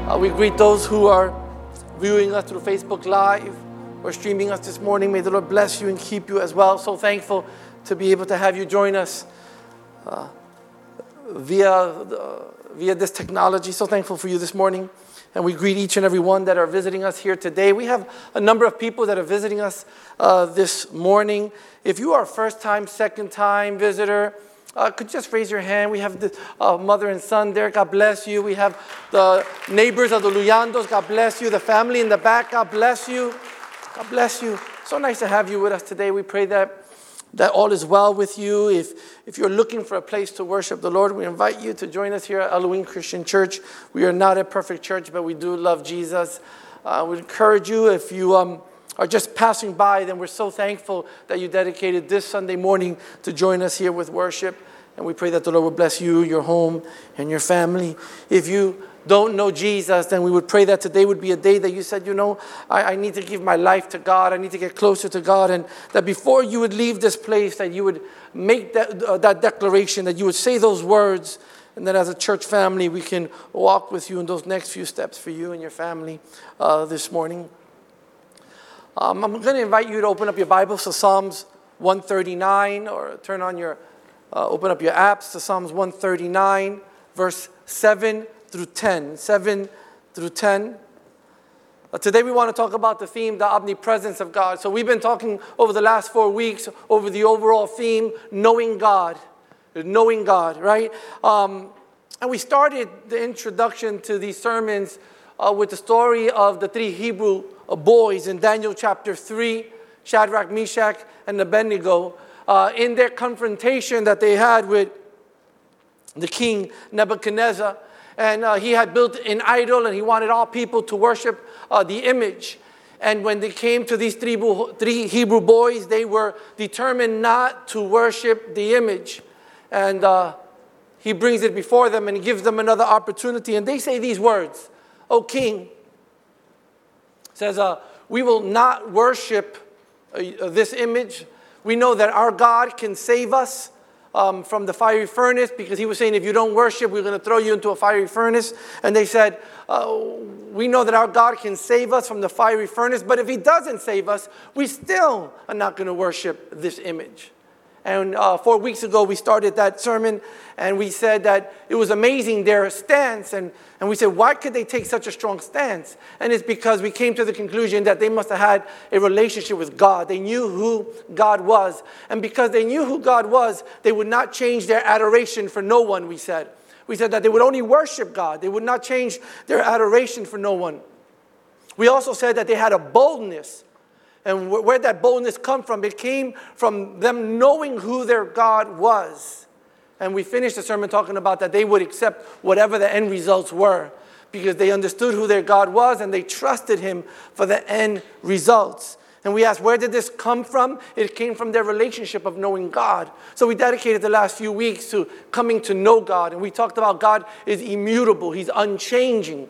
We greet those who are viewing us through Facebook Live or streaming us this morning. May the Lord bless you and keep you as well. So thankful to be able to have you join us via this technology. So thankful for you this morning. And we greet each and every one that are visiting us here today. We have a number of people that are visiting us this morning. If you are a first-time, second-time visitor, could you just raise your hand? We have the mother and son there. God bless you. We have the neighbors of the Luyandos. God bless you. The family in the back. God bless you. God bless you. So nice to have you with us today. We pray that all is well with you. If you're looking for a place to worship the Lord, we invite you to join us here at Elohim Christian Church. We are not a perfect church, but we do love Jesus. We encourage you, if you are just passing by, then we're so thankful that you dedicated this Sunday morning to join us here with worship. And we pray that the Lord will bless you, your home, and your family. If you don't know Jesus, then we would pray that today would be a day that you said, I need to give my life to God. I need to get closer to God. And that before you would leave this place, that you would make that declaration, that you would say those words. And then as a church family, we can walk with you in those next few steps for you and your family this morning. I'm going to invite you to open up your Bibles to Psalms 139, or turn on open up your apps to Psalms 139, verse 7 through 10. 7 through 10. Today we want to talk about the theme, the omnipresence of God. So we've been talking over the last 4 weeks over the overall theme, knowing God. Knowing God, right? And we started the introduction to these sermons with the story of the 3 Hebrew boys in Daniel chapter 3, Shadrach, Meshach, and Abednego, in their confrontation that they had with the king Nebuchadnezzar. And he had built an idol, and he wanted all people to worship the image. And when they came to these 3 Hebrew boys, they were determined not to worship the image. And he brings it before them and gives them another opportunity. And they say these words, "O king," says, "we will not worship this image. We know that our God can save us from the fiery furnace," because he was saying, if you don't worship, we're going to throw you into a fiery furnace. And they said, we know that our God can save us from the fiery furnace, but if he doesn't save us, we still are not going to worship this image. And 4 weeks ago, we started that sermon, and we said that it was amazing, their stance. And we said, why could they take such a strong stance? And it's because we came to the conclusion that they must have had a relationship with God. They knew who God was. And because they knew who God was, they would not change their adoration for no one, we said. We said that they would only worship God. They would not change their adoration for no one. We also said that they had a boldness. And where that boldness come from? It came from them knowing who their God was. And we finished the sermon talking about that they would accept whatever the end results were, because they understood who their God was and they trusted him for the end results. And we asked, where did this come from? It came from their relationship of knowing God. So we dedicated the last few weeks to coming to know God. And we talked about God is immutable. He's unchanging.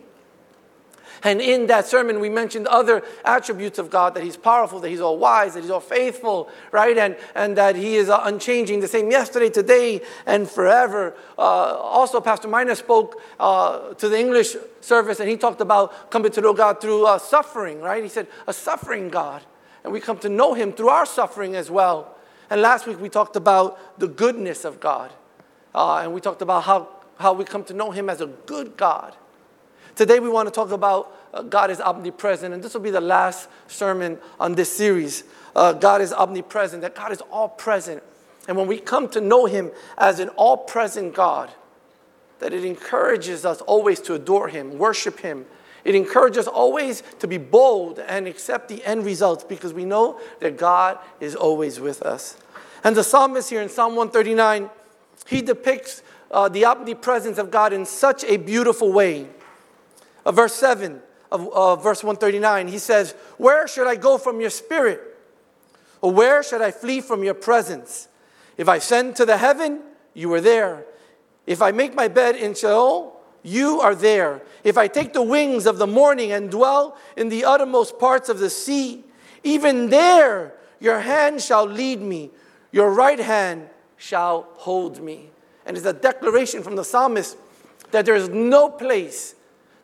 And in that sermon, we mentioned other attributes of God, that he's powerful, that he's all wise, that he's all faithful, right? And that he is unchanging, the same yesterday, today, and forever. Also, Pastor Minor spoke to the English service, and he talked about coming to know God through suffering, right? He said, a suffering God. And we come to know him through our suffering as well. And last week, we talked about the goodness of God. And we talked about how we come to know him as a good God. Today we want to talk about God is omnipresent, and this will be the last sermon on this series. God is omnipresent, that God is all present. And when we come to know him as an all-present God, that it encourages us always to adore him, worship him. It encourages us always to be bold and accept the end results, because we know that God is always with us. And the psalmist here in Psalm 139, he depicts the omnipresence of God in such a beautiful way. Verse 7 of verse 139, he says, "Where should I go from your spirit? Or where should I flee from your presence? If I ascend to the heaven, you are there. If I make my bed in Sheol, you are there. If I take the wings of the morning and dwell in the uttermost parts of the sea, even there your hand shall lead me, your right hand shall hold me." And it's a declaration from the psalmist that there is no place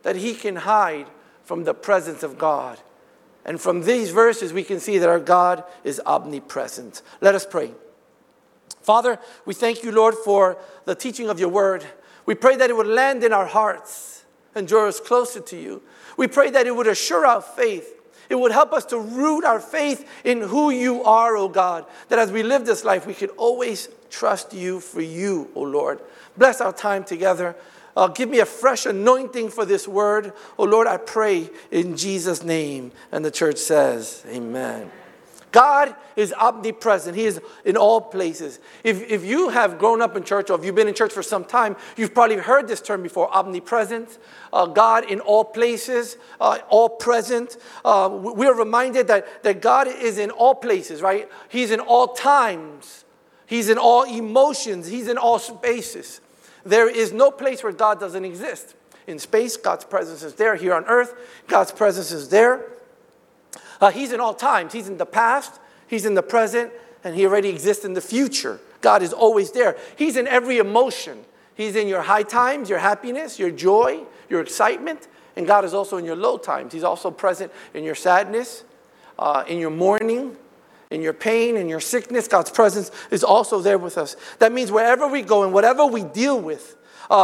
that he can hide from the presence of God. And from these verses, we can see that our God is omnipresent. Let us pray. Father, we thank you, Lord, for the teaching of your word. We pray that it would land in our hearts and draw us closer to you. We pray that it would assure our faith. It would help us to root our faith in who you are, O God. That as we live this life, we could always trust you for you, O Lord. Bless our time together. Give me a fresh anointing for this word. Oh Lord, I pray in Jesus' name. And the church says, amen. God is omnipresent. He is in all places. If you have grown up in church, or if you've been in church for some time, you've probably heard this term before, omnipresent. God in all places, all present. We're reminded that God is in all places, right? He's in all times. He's in all emotions. He's in all spaces. There is no place where God doesn't exist. In space, God's presence is there. Here on earth, God's presence is there. He's in all times. He's in the past, he's in the present, and he already exists in the future. God is always there. He's in every emotion. He's in your high times, your happiness, your joy, your excitement. And God is also in your low times. He's also present in your sadness, in your mourning, in your pain, in your sickness. God's presence is also there with us. That means wherever we go and whatever we deal with,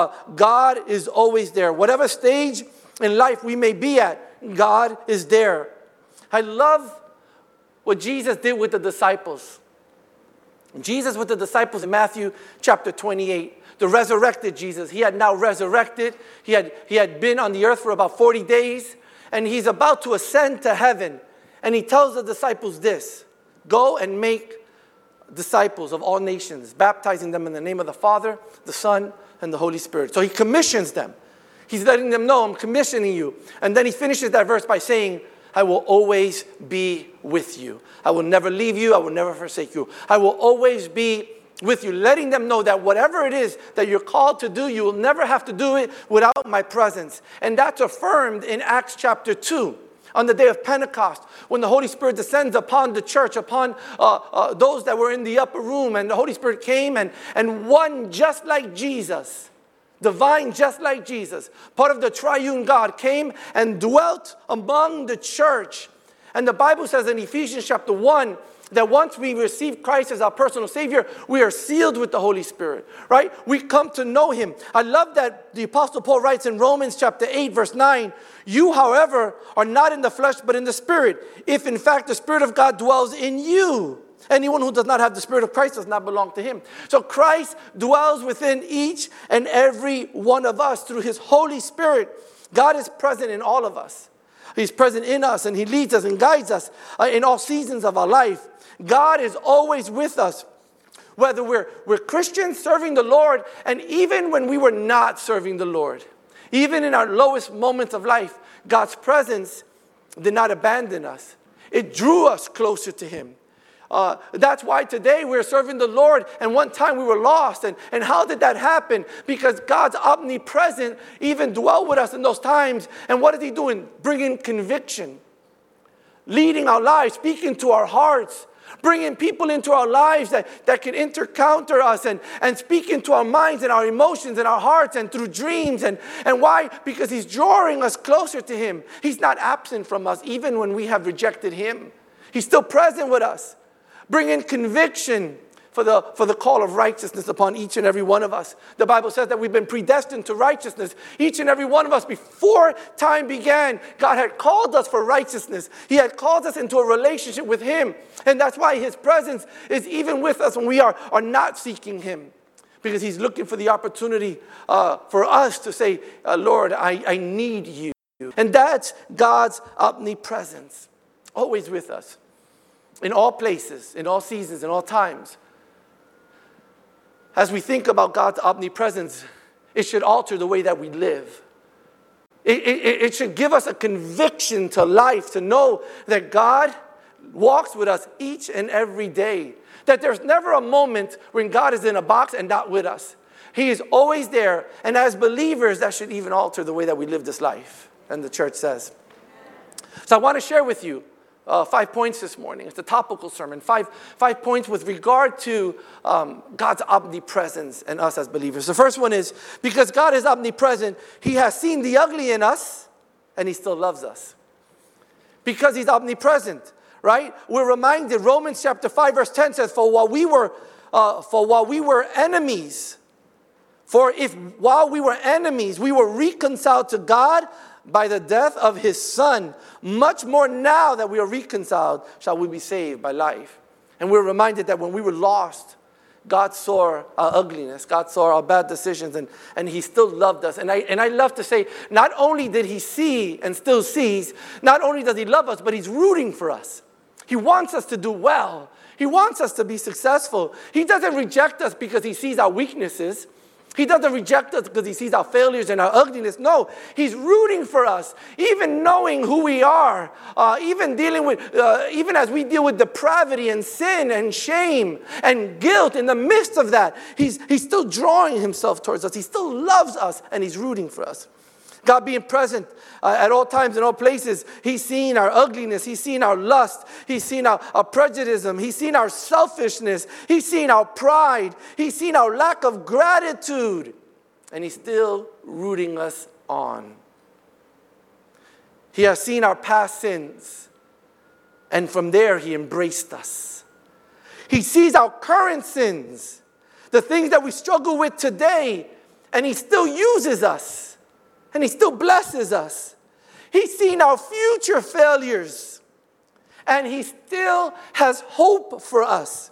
God is always there. Whatever stage in life we may be at, God is there. I love what Jesus did with the disciples. Jesus with the disciples in Matthew chapter 28, the resurrected Jesus. He had now resurrected. He had been on the earth for about 40 days, and he's about to ascend to heaven. And he tells the disciples this: go and make disciples of all nations, baptizing them in the name of the Father, the Son, and the Holy Spirit. So he commissions them. He's letting them know, I'm commissioning you. And then he finishes that verse by saying, I will always be with you. I will never leave you. I will never forsake you. I will always be with you, letting them know that whatever it is that you're called to do, you will never have to do it without my presence. And that's affirmed in Acts chapter 2. On the day of Pentecost, when the Holy Spirit descends upon the church, upon those that were in the upper room, and the Holy Spirit came and one just like Jesus, divine just like Jesus, part of the triune God, came and dwelt among the church. And the Bible says in Ephesians chapter 1 that once we receive Christ as our personal Savior, we are sealed with the Holy Spirit, right? We come to know Him. I love that the Apostle Paul writes in Romans chapter 8, verse 9, you, however, are not in the flesh, but in the Spirit, if in fact the Spirit of God dwells in you. Anyone who does not have the Spirit of Christ does not belong to Him. So Christ dwells within each and every one of us through His Holy Spirit. God is present in all of us. He's present in us, and He leads us and guides us in all seasons of our life. God is always with us, whether we're Christians serving the Lord, and even when we were not serving the Lord. Even in our lowest moments of life, God's presence did not abandon us. It drew us closer to Him. That's why today we're serving the Lord, and one time we were lost. And how did that happen? Because God's omnipresent even dwelled with us in those times. And what is He doing? Bringing conviction, leading our lives, speaking to our hearts, bringing people into our lives that can encounter us and speak into our minds and our emotions and our hearts and through dreams. And why? Because He's drawing us closer to Him. He's not absent from us even when we have rejected Him. He's still present with us, bringing conviction for the call of righteousness upon each and every one of us. The Bible says that we've been predestined to righteousness. Each and every one of us, before time began, God had called us for righteousness. He had called us into a relationship with Him. And that's why His presence is even with us when we are not seeking Him. Because He's looking for the opportunity for us to say, Lord, I need you. And that's God's omnipresence, always with us, in all places, in all seasons, in all times. As we think about God's omnipresence, it should alter the way that we live. It should give us a conviction to life, to know that God walks with us each and every day. That there's never a moment when God is in a box and not with us. He is always there. And as believers, that should even alter the way that we live this life. And the church says. So I want to share with you 5 points this morning. It's a topical sermon. Five points with regard to God's omnipresence and us as believers. The first one is, because God is omnipresent, He has seen the ugly in us, and He still loves us. Because He's omnipresent, right? We're reminded, Romans chapter 5, verse 10 says, while we were enemies, while we were enemies, we were reconciled to God by the death of His Son, much more now that we are reconciled, shall we be saved by life. And we're reminded that when we were lost, God saw our ugliness, God saw our bad decisions, and He still loved us. And I love to say, not only did He see and still sees, not only does He love us, but He's rooting for us. He wants us to do well. He wants us to be successful. He doesn't reject us because He sees our weaknesses. He doesn't reject us because He sees our failures and our ugliness. No, He's rooting for us, even knowing who we are, even as we deal with depravity and sin and shame and guilt. In the midst of that, He's still drawing Himself towards us. He still loves us, and He's rooting for us. God being present at all times and all places, He's seen our ugliness, He's seen our lust, He's seen our prejudice, He's seen our selfishness, He's seen our pride, He's seen our lack of gratitude, and He's still rooting us on. He has seen our past sins, and from there He embraced us. He sees our current sins, the things that we struggle with today, and He still uses us. And He still blesses us. He's seen our future failures. And He still has hope for us.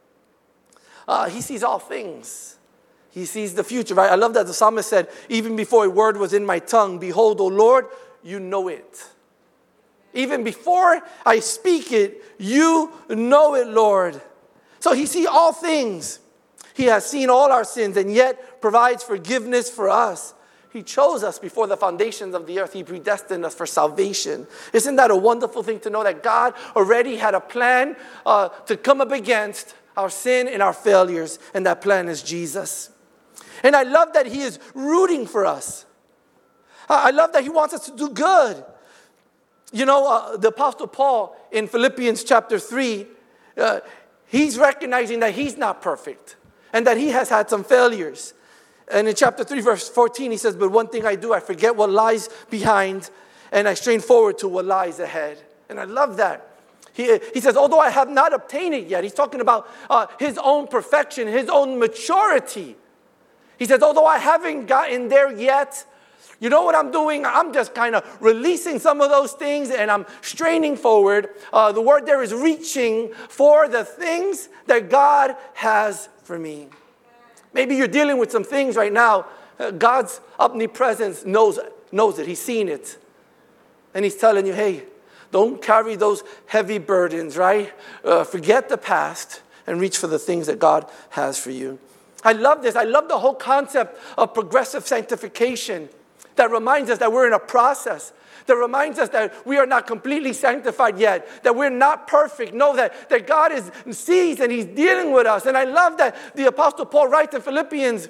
He sees all things. He sees the future, right? I love that the psalmist said, even before a word was in my tongue, behold, O Lord, you know it. Even before I speak it, you know it, Lord. So He sees all things. He has seen all our sins and yet provides forgiveness for us. He chose us before the foundations of the earth. He predestined us for salvation. Isn't that a wonderful thing to know that God already had a plan to come up against our sin and our failures, and that plan is Jesus. And I love that He is rooting for us. I love that He wants us to do good. You know, the Apostle Paul in Philippians chapter 3, he's recognizing that he's not perfect and that he has had some failures. And in chapter 3, verse 14, he says, but one thing I do, I forget what lies behind, and I strain forward to what lies ahead. And I love that. He says, although I have not obtained it yet, he's talking about his own perfection, his own maturity. He says, although I haven't gotten there yet, you know what I'm doing? I'm just kind of releasing some of those things, and I'm straining forward. The word there is reaching for the things that God has for me. Maybe you're dealing with some things right now. God's omnipresence knows it. He's seen it. And He's telling you, hey, don't carry those heavy burdens, right? Forget the past and reach for the things that God has for you. I love this. I love the whole concept of progressive sanctification that reminds us that we're in a process, that reminds us that we are not completely sanctified yet, that we're not perfect. Know that God sees and He's dealing with us. And I love that the Apostle Paul writes in Philippians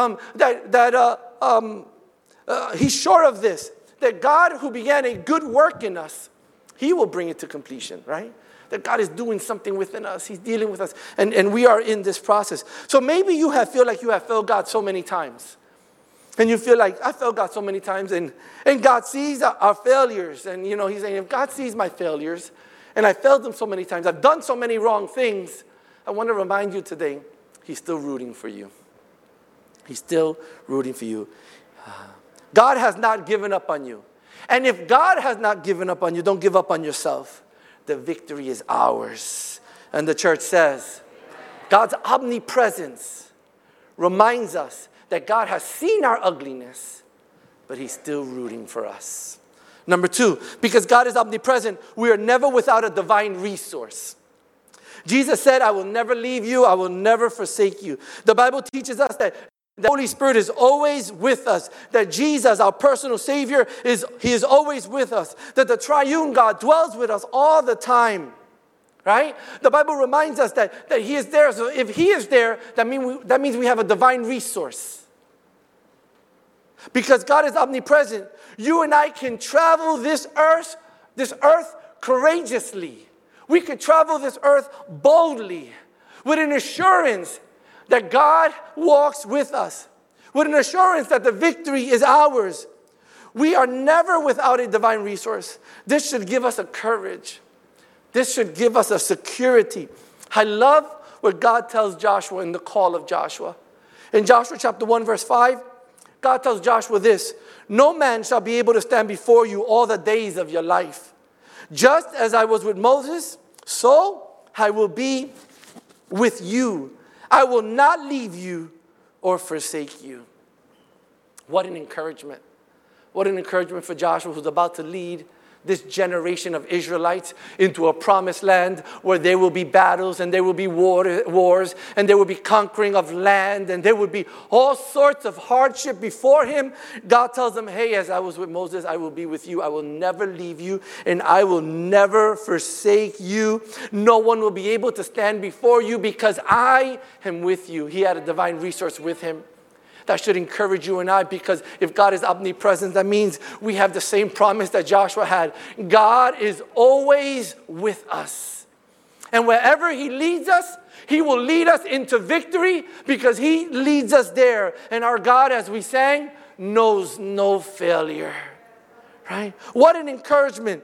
he's sure of this, that God who began a good work in us, He will bring it to completion, right? That God is doing something within us. He's dealing with us, and we are in this process. So maybe you feel like you have failed God so many times. And you feel like, I failed God so many times, and God sees our failures. And, you know, He's saying, if God sees my failures, and I failed Him so many times, I've done so many wrong things, I want to remind you today, He's still rooting for you. He's still rooting for you. God has not given up on you. And if God has not given up on you, don't give up on yourself. The victory is ours. And the church says, God's omnipresence reminds us that God has seen our ugliness, but He's still rooting for us. Number 2, because God is omnipresent, we are never without a divine resource. Jesus said, I will never leave you, I will never forsake you. The Bible teaches us that the Holy Spirit is always with us, that Jesus, our personal Savior, He is always with us, that the triune God dwells with us all the time. Right? The Bible reminds us that He is there. So if He is there, that means we have a divine resource. Because God is omnipresent, you and I can travel this earth courageously. We could travel this earth boldly with an assurance that God walks with us, with an assurance that the victory is ours. We are never without a divine resource. This should give us a courage. This should give us a security. I love what God tells Joshua in the call of Joshua. In Joshua chapter 1, verse 5, God tells Joshua this: no man shall be able to stand before you all the days of your life. Just as I was with Moses, so I will be with you. I will not leave you or forsake you. What an encouragement. What an encouragement for Joshua, who's about to lead this generation of Israelites into a promised land where there will be battles and there will be wars and there will be conquering of land and there will be all sorts of hardship before him. God tells him, hey, as I was with Moses, I will be with you. I will never leave you and I will never forsake you. No one will be able to stand before you because I am with you. He had a divine resource with him. That should encourage you and I, because if God is omnipresent, that means we have the same promise that Joshua had. God is always with us. And wherever he leads us, he will lead us into victory because he leads us there. And our God, as we sang, knows no failure. Right? What an encouragement.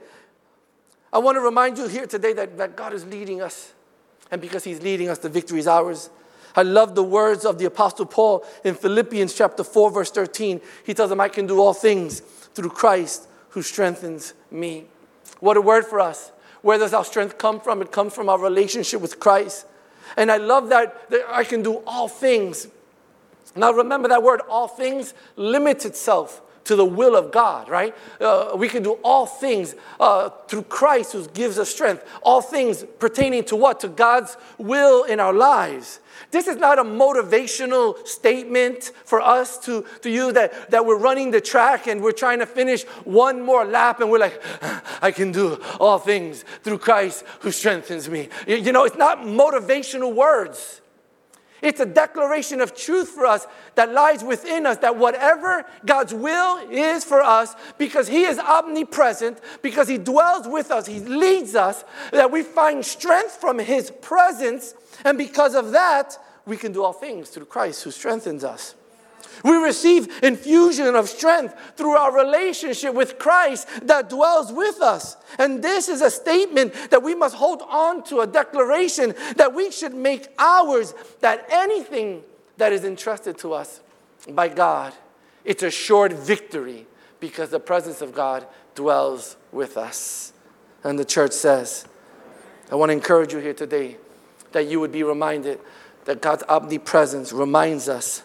I want to remind you here today that God is leading us. And because he's leading us, the victory is ours. I love the words of the Apostle Paul in Philippians chapter 4, verse 13. He tells them, I can do all things through Christ who strengthens me. What a word for us. Where does our strength come from? It comes from our relationship with Christ. And I love that I can do all things. Now remember that word, all things, limits itself to the will of God, right? We can do all things through Christ who gives us strength. All things pertaining to what? To God's will in our lives. This is not a motivational statement for us to use that we're running the track and we're trying to finish one more lap and we're like, I can do all things through Christ who strengthens me. You know, it's not motivational words. It's a declaration of truth for us that lies within us, that whatever God's will is for us, because he is omnipresent, because he dwells with us, he leads us, that we find strength from his presence, and because of that, we can do all things through Christ who strengthens us. We receive infusion of strength through our relationship with Christ that dwells with us. And this is a statement that we must hold on to, a declaration that we should make ours, that anything that is entrusted to us by God, it's assured victory because the presence of God dwells with us. And the church says, I want to encourage you here today that you would be reminded that God's omnipresence reminds us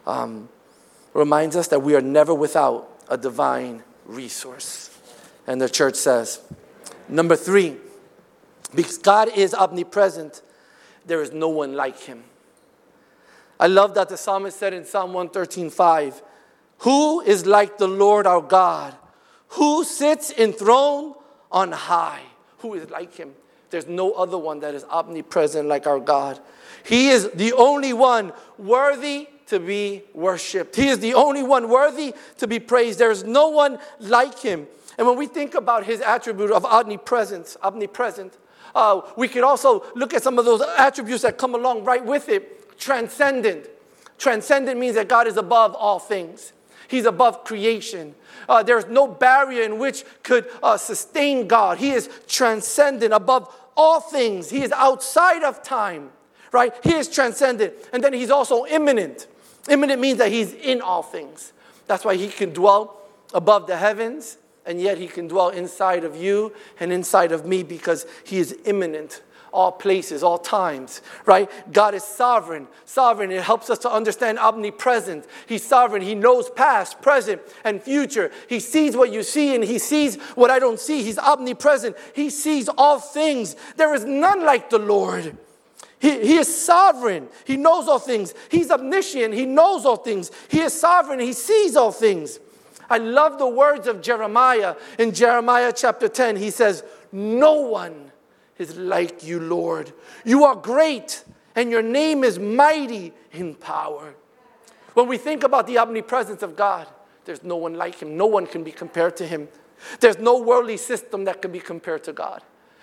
that we are never without a divine resource. And the church says, number 3, because God is omnipresent, there is no one like him. I love that the psalmist said in Psalm 113:5, who is like the Lord our God, who sits enthroned on high? Who is like him? There's no other one that is omnipresent like our God. He is the only one worthy to be worshipped. He is the only one worthy to be praised. There is no one like him. And when we think about his attribute of omnipresent, we could also look at some of those attributes that come along right with it. Transcendent. Transcendent means that God is above all things. He's above creation. There's no barrier in which could sustain God. He is transcendent, above all things. He is outside of time, right? He is transcendent. And then he's also immanent. Immanent means that he's in all things. That's why he can dwell above the heavens, and yet he can dwell inside of you and inside of me because he is immanent. All places, all times, right? God is sovereign. Sovereign, it helps us to understand omnipresent. He's sovereign. He knows past, present, and future. He sees what you see and he sees what I don't see. He's omnipresent. He sees all things. There is none like the Lord. He is sovereign. He knows all things. He's omniscient. He knows all things. He is sovereign. He sees all things. I love the words of Jeremiah. In Jeremiah chapter 10, he says, no one is like you, Lord. You are great, and your name is mighty in power. When we think about the omnipresence of God, there's no one like him. No one can be compared to him. There's no worldly system that can be compared to God.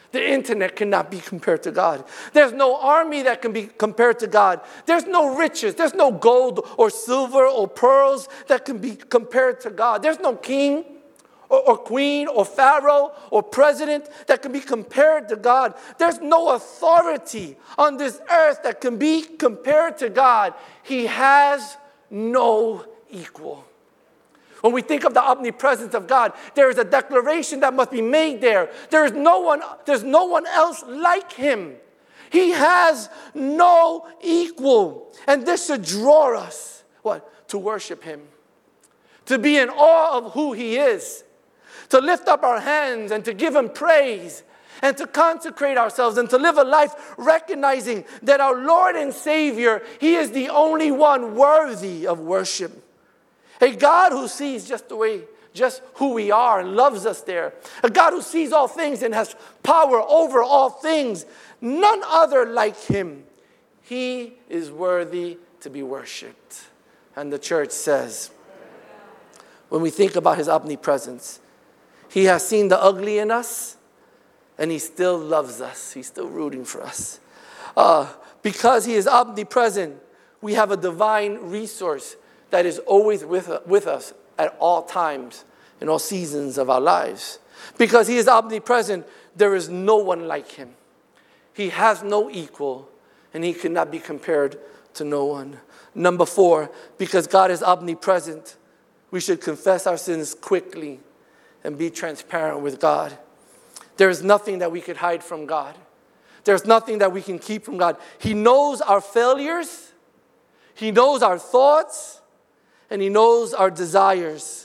The internet cannot be compared to God. There's no army that can be compared to God. There's no riches. There's no gold or silver or pearls that can be compared to God. There's no king or queen or pharaoh or president that can be compared to God. There's no authority on this earth that can be compared to God. He has no equal. When we think of the omnipresence of God, there is a declaration that must be made there. There's no one else like him. He has no equal. And this should draw us, what? To worship him. To be in awe of who he is. To lift up our hands and to give him praise. And to consecrate ourselves and to live a life recognizing that our Lord and Savior, he is the only one worthy of worship. A God who sees just who we are and loves us there. A God who sees all things and has power over all things. None other like him. He is worthy to be worshipped. And the church says, when we think about his omnipresence, he has seen the ugly in us and he still loves us. He's still rooting for us. Because he is omnipresent, we have a divine resource that is always with us at all times, in all seasons of our lives. Because he is omnipresent, there is no one like him. He has no equal, and he cannot be compared to no one. Number 4, because God is omnipresent, we should confess our sins quickly and be transparent with God. There is nothing that we could hide from God. There's nothing that we can keep from God. He knows our failures. He knows our thoughts. And he knows our desires.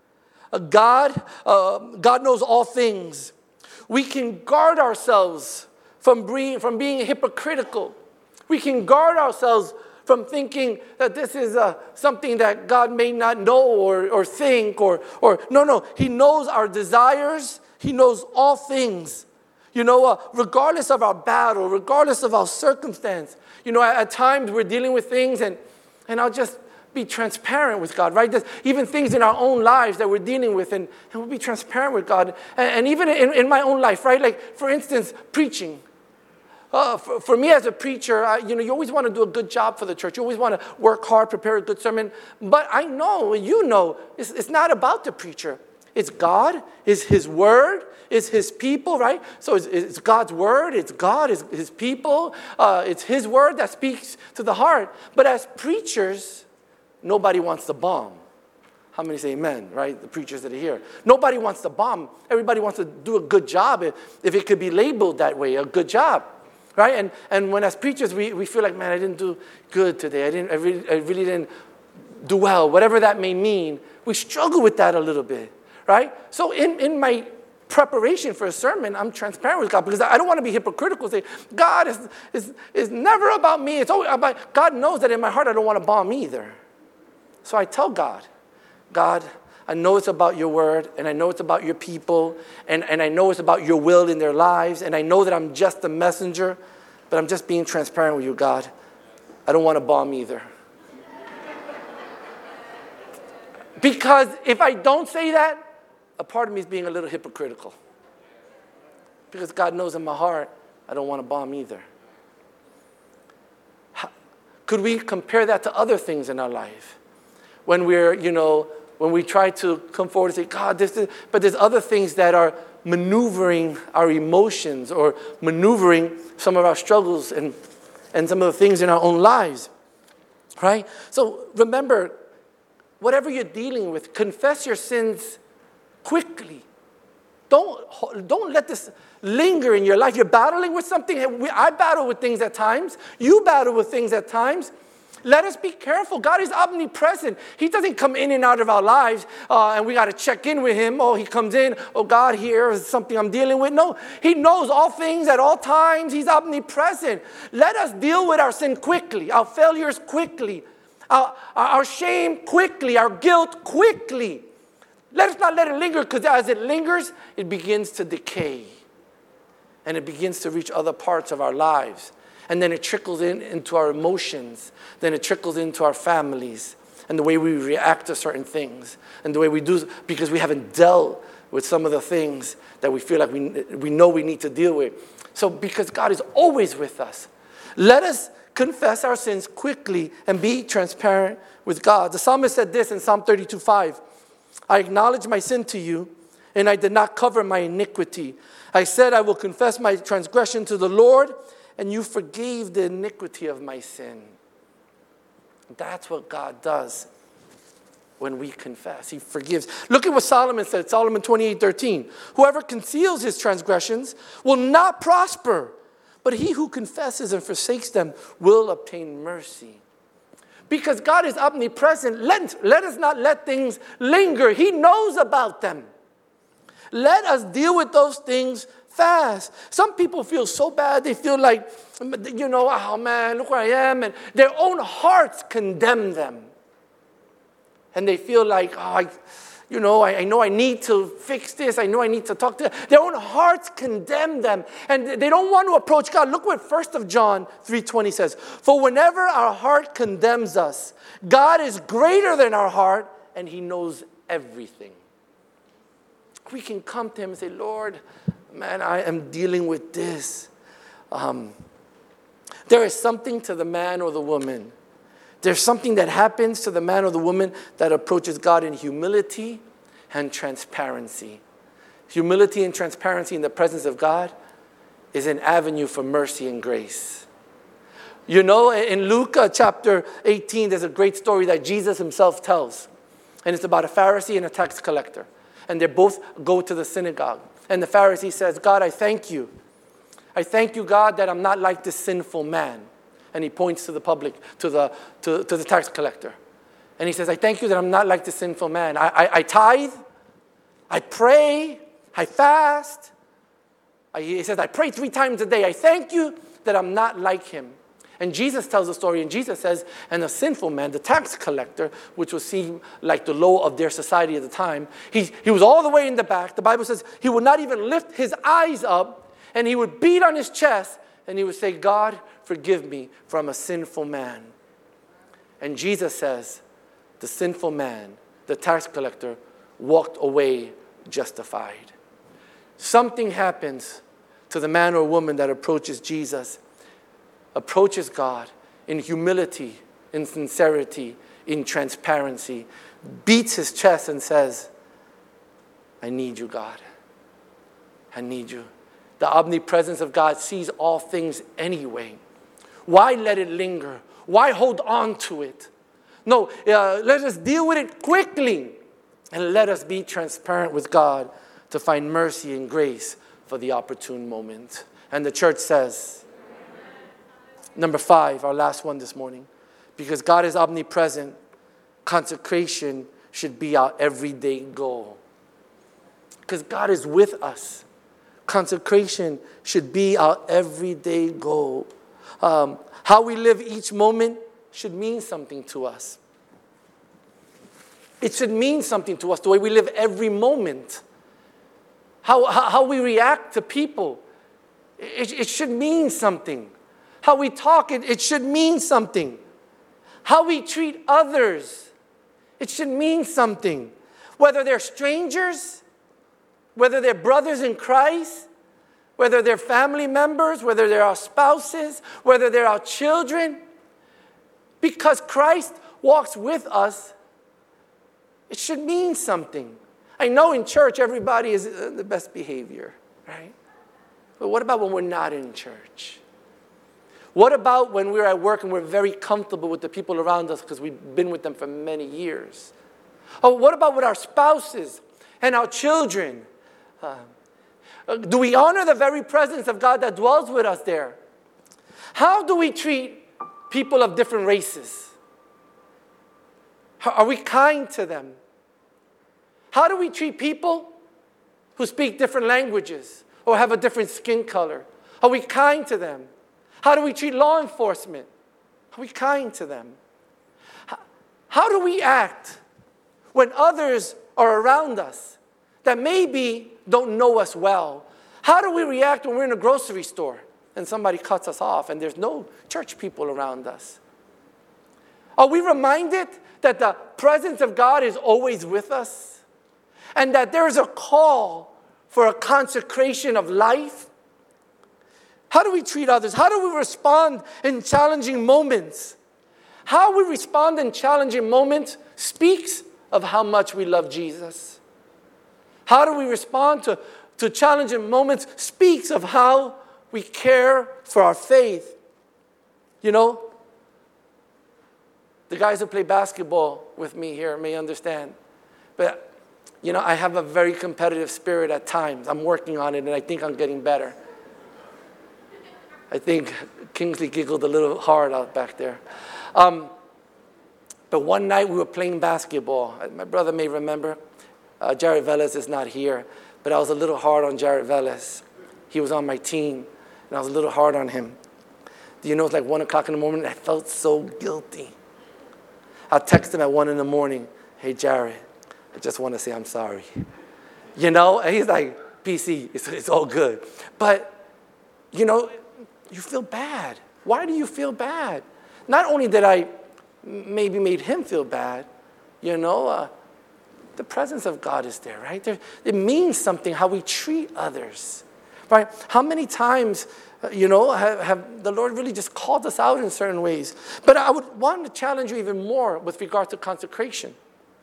God knows all things. We can guard ourselves from being hypocritical. We can guard ourselves from thinking that this is something that God may not know or think. No. He knows our desires. He knows all things. Regardless of our battle, regardless of our circumstance. At times we're dealing with things and I'll just be transparent with God, right? There's even things in our own lives that we're dealing with, and we'll be transparent with God. And even in my own life, right? Like, for instance, preaching. For me as a preacher, you always want to do a good job for the church. You always want to work hard, prepare a good sermon. But I know, it's not about the preacher. It's God, it's his word, it's his people, right? So it's God's word, it's God, it's his people. It's his word that speaks to the heart. But as preachers, nobody wants to bomb. How many say amen, right? The preachers that are here. Nobody wants to bomb. Everybody wants to do a good job, if it could be labeled that way, a good job, right? And when as preachers, we feel like, man, I didn't do good today. I really didn't do well, whatever that may mean. We struggle with that a little bit, right? So in my preparation for a sermon, I'm transparent with God because I don't want to be hypocritical. Say, God is never about me. It's always about, God knows that in my heart I don't want to bomb either. So I tell God, I know it's about your word, and I know it's about your people, and I know it's about your will in their lives, and I know that I'm just a messenger, but I'm just being transparent with you, God. I don't want to bomb either. Because if I don't say that, a part of me is being a little hypocritical. Because God knows in my heart, I don't want to bomb either. Could we compare that to other things in our life? When when we try to come forward and say, God, but there's other things that are maneuvering our emotions or maneuvering some of our struggles and some of the things in our own lives, right? So remember, whatever you're dealing with, confess your sins quickly. Don't let this linger in your life. You're battling with something. I battle with things at times. You battle with things at times. Let us be careful. God is omnipresent. He doesn't come in and out of our lives, and we got to check in with him. Oh, he comes in. Oh, God, here is something I'm dealing with. No, he knows all things at all times. He's omnipresent. Let us deal with our sin quickly, our failures quickly, our shame quickly, our guilt quickly. Let us not let it linger, because as it lingers, it begins to decay, and it begins to reach other parts of our lives. And then it trickles into our emotions. Then it trickles into our families and the way we react to certain things and the way we do, because we haven't dealt with some of the things that we feel like we know we need to deal with. So because God is always with us, let us confess our sins quickly and be transparent with God. The psalmist said this in Psalm 32:5. I acknowledge my sin to you, and I did not cover my iniquity. I said I will confess my transgression to the Lord, and you forgave the iniquity of my sin. That's what God does when we confess. He forgives. Look at what Solomon said, Solomon 28:13. Whoever conceals his transgressions will not prosper, but he who confesses and forsakes them will obtain mercy. Because God is omnipresent, let us not let things linger. He knows about them. Let us deal with those things fast. Some people feel so bad, they feel like, oh man, look where I am. And their own hearts condemn them. And they feel like, I know I need to fix this. I know I need to talk to them. Their own hearts condemn them. And they don't want to approach God. Look what 1 John 3:20 says. For whenever our heart condemns us, God is greater than our heart, and he knows everything. We can come to him and say, Lord, man, I am dealing with this. There is something to the man or the woman. There's something that happens to the man or the woman that approaches God in humility and transparency. Humility and transparency in the presence of God is an avenue for mercy and grace. In Luke chapter 18, there's a great story that Jesus himself tells. And it's about a Pharisee and a tax collector. And they both go to the synagogue. And the Pharisee says, God, I thank you. I thank you, God, that I'm not like this sinful man. And he points to the public, to the tax collector. And he says, I thank you that I'm not like this sinful man. I tithe, I pray, I fast. He says, I pray 3 times a day. I thank you that I'm not like him. And Jesus tells the story, and Jesus says, and the sinful man, the tax collector, which was seen like the low of their society at the time, he was all the way in the back. The Bible says he would not even lift his eyes up, and he would beat on his chest, and he would say, God, forgive me, for I'm a sinful man. And Jesus says, the sinful man, the tax collector, walked away justified. Something happens to the man or woman that approaches Jesus, approaches God in humility, in sincerity, in transparency, beats his chest and says, I need you, God. I need you. The omnipresence of God sees all things anyway. Why let it linger? Why hold on to it? No, let us deal with it quickly. And let us be transparent with God to find mercy and grace for the opportune moment. And the church says, number 5, our last one this morning. Because God is omnipresent, consecration should be our everyday goal. Because God is with us. Consecration should be our everyday goal. How we live each moment should mean something to us. It should mean something to us, the way we live every moment. How we react to people, it should mean something. How we talk, it should mean something. How we treat others, it should mean something. Whether they're strangers, whether they're brothers in Christ, whether they're family members, whether they're our spouses, whether they're our children. Because Christ walks with us, it should mean something. I know in church everybody is the best behavior, right? But what about when we're not in church? What about when we're at work and we're very comfortable with the people around us because we've been with them for many years? Oh, what about with our spouses and our children? Do we honor the very presence of God that dwells with us there? How do we treat people of different races? Are we kind to them? How do we treat people who speak different languages or have a different skin color? Are we kind to them? How do we treat law enforcement? Are we kind to them? How do we act when others are around us that maybe don't know us well? How do we react when we're in a grocery store and somebody cuts us off and there's no church people around us? Are we reminded that the presence of God is always with us? and that there is a call for a consecration of life? How do we treat others? How do we respond in challenging moments? How we respond in challenging moments speaks of how much we love Jesus. How do we respond to challenging moments speaks of how we care for our faith. You know, the guys who play basketball with me here may understand. But, you know, I have a very competitive spirit at times. I'm working on it, and I think I'm getting better. I think Kingsley giggled a little hard out back there. But one night we were playing basketball. My brother may remember. Jared Velez is not here. But I was a little hard on Jared Velez. He was on my team, and I was a little hard on him. Do you know, it's like 1 o'clock in the morning, and I felt so guilty. I text him at 1 in the morning, hey, Jared, I just want to say I'm sorry. You know, and he's like, PC, it's all good. But, you know, you feel bad. Why do you feel bad? Not only did I maybe made him feel bad, you know, the presence of God is there, right? It means something how we treat others, right? How many times, you know, have the Lord really just called us out in certain ways? But I would want to challenge you even more with regard to consecration.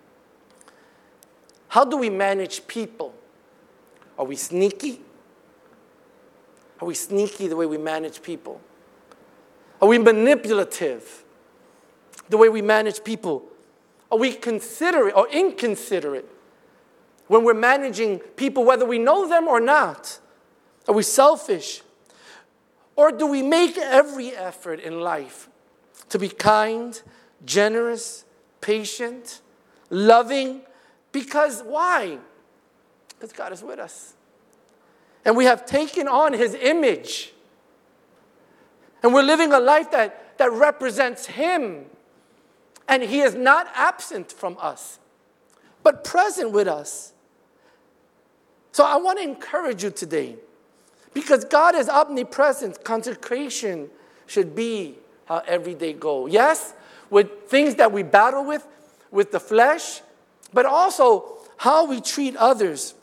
How do we manage people? Are we sneaky? Are we sneaky the way we manage people? Are we manipulative the way we manage people? Are we considerate or inconsiderate when we're managing people, whether we know them or not? Are we selfish? Or do we make every effort in life to be kind, generous, patient, loving? Because why? Because God is with us. And we have taken on His image. And we're living a life that represents Him. And He is not absent from us, but present with us. So I want to encourage you today, because God is omnipresent. Consecration should be how every day go. Yes, with things that we battle with the flesh, but also how we treat others.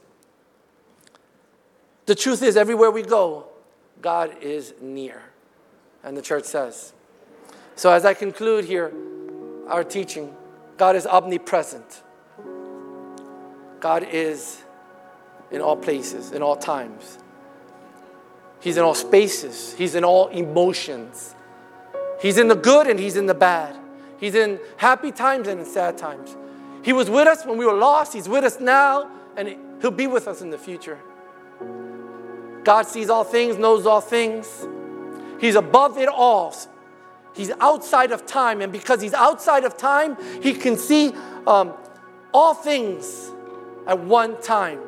The truth is, everywhere we go, God is near. And the church says. So as I conclude here, our teaching, God is omnipresent. God is in all places, in all times. He's in all spaces. He's in all emotions. He's in the good and He's in the bad. He's in happy times and in sad times. He was with us when we were lost. He's with us now, and He'll be with us in the future. God sees all things, knows all things. He's above it all. He's outside of time, and because He's outside of time, He can see all things at one time.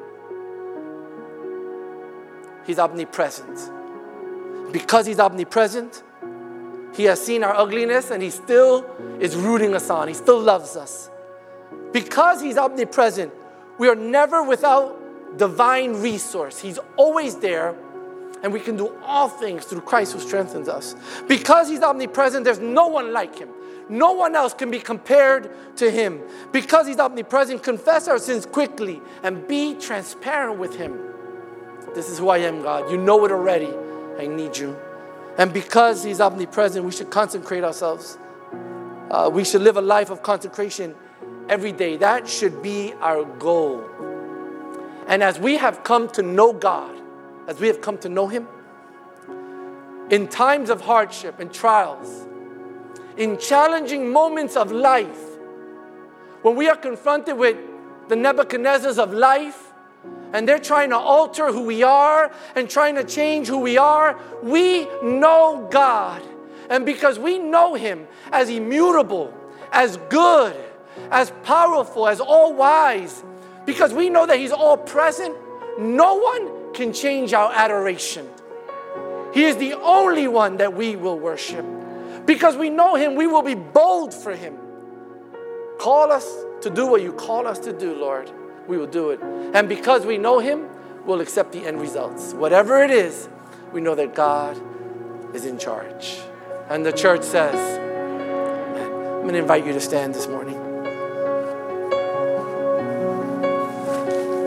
He's omnipresent. Because He's omnipresent, He has seen our ugliness, and He still is rooting us on. He still loves us. Because He's omnipresent, we are never without divine resource. He's always there. And we can do all things through Christ who strengthens us. Because He's omnipresent, there's no one like Him. No one else can be compared to Him. Because He's omnipresent, confess our sins quickly and be transparent with Him. This is who I am, God. You know it already. I need You. And because He's omnipresent, we should consecrate ourselves. We should live a life of consecration every day. That should be our goal. And as we have come to know God, as we have come to know Him, in times of hardship and trials, in challenging moments of life, when we are confronted with the Nebuchadnezzars of life, and they're trying to alter who we are and trying to change who we are, we know God. And because we know Him as immutable, as good, as powerful, as all-wise, because we know that He's all-present, no one can change our adoration. He is the only one that we will worship. Because we know Him, we will be bold for Him. Call us to do what You call us to do, Lord. We will do it. And because we know Him, we'll accept the end results. Whatever it is, we know that God is in charge. And the church says, Amen. I'm going to invite you to stand this morning.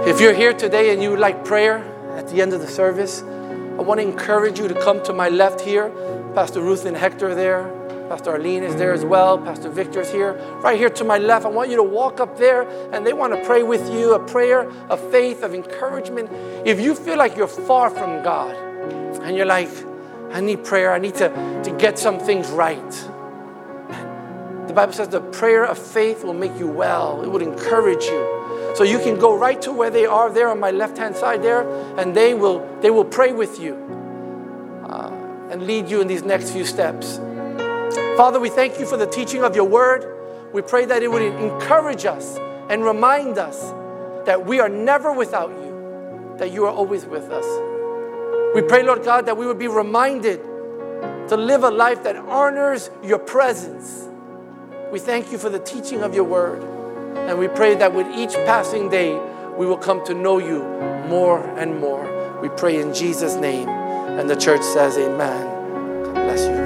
If you're here today and you would like prayer at the end of the service, I want to encourage you to come to my left here. Pastor Ruth and Hector there. Pastor Arlene is there as well. Pastor Victor is here. Right here to my left, I want you to walk up there and they want to pray with you, a prayer of faith, of encouragement. If you feel like you're far from God and you're like, I need prayer, I need to get some things right. The Bible says the prayer of faith will make you well. It would encourage you. So you can go right to where they are there on my left-hand side there, and they will pray with you and lead you in these next few steps. Father, we thank you for the teaching of your word. We pray that it would encourage us and remind us that we are never without you, that you are always with us. We pray, Lord God, that we would be reminded to live a life that honors your presence. We thank you for the teaching of your word. And we pray that with each passing day, we will come to know you more and more. We pray in Jesus' name. And the church says amen. God bless you.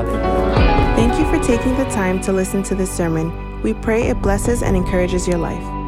Hallelujah. Thank you for taking the time to listen to this sermon. We pray it blesses and encourages your life.